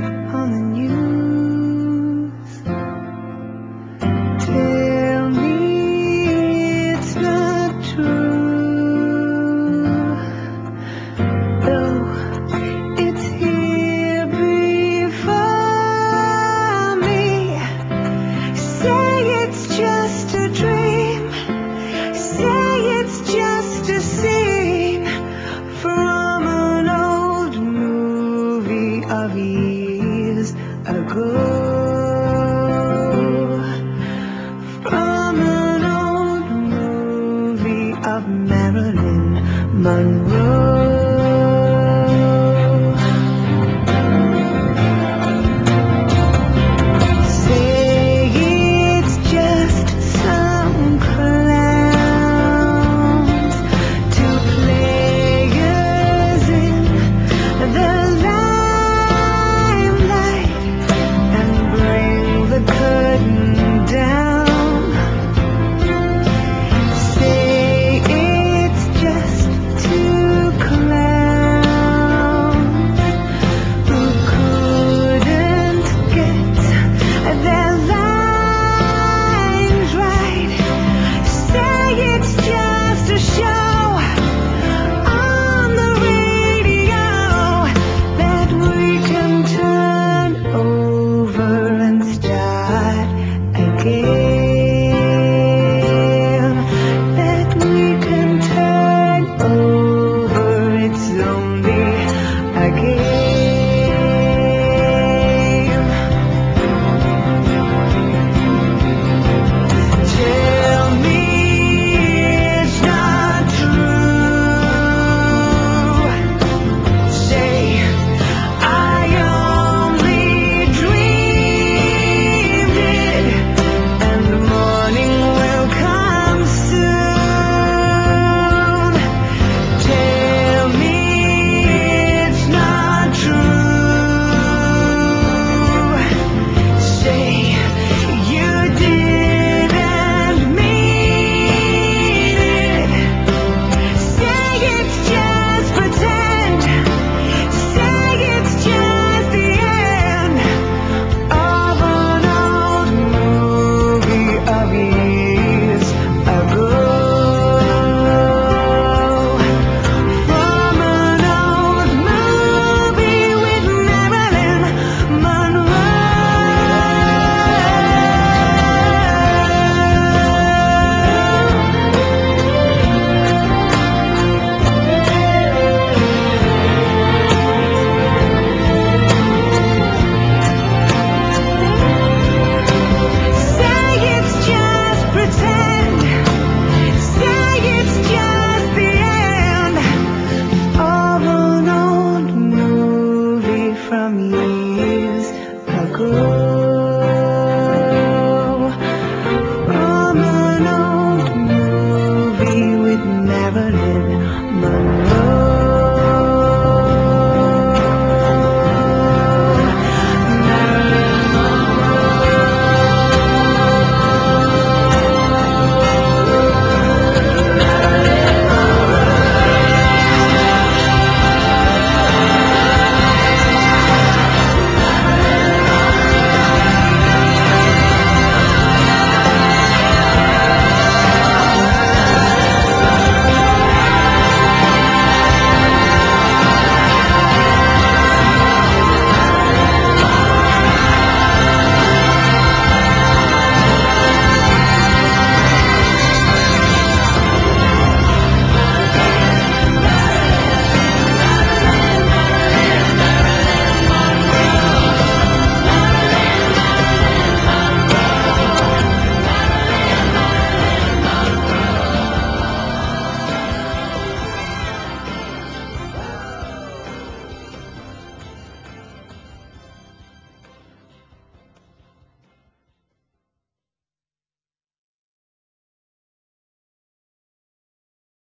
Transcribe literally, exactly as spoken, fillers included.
on the news. Tell me it's not true, though it's here before me. Say it's just a dream, say it's just a scene from an old movie of years ago. From an old movie of Marilyn Monroe. Say it's just some clowns, two players in the limelight, and bring the curtain down. Say it's just two clowns who couldn't get their lines right. Say it's just a show on the radio that we can turn over and start again. That we can turn over, it's only a game. Tell me it's not true. Say I only dreamed it, and the morning will come soon. Tell me it's not true. Say you didn't mean it. Say it's just pretend. Say it's just the end of an old movie of years ago. From an old movie with Marilyn Say it's just pretend. Say it's just the end of an old movie from years ago.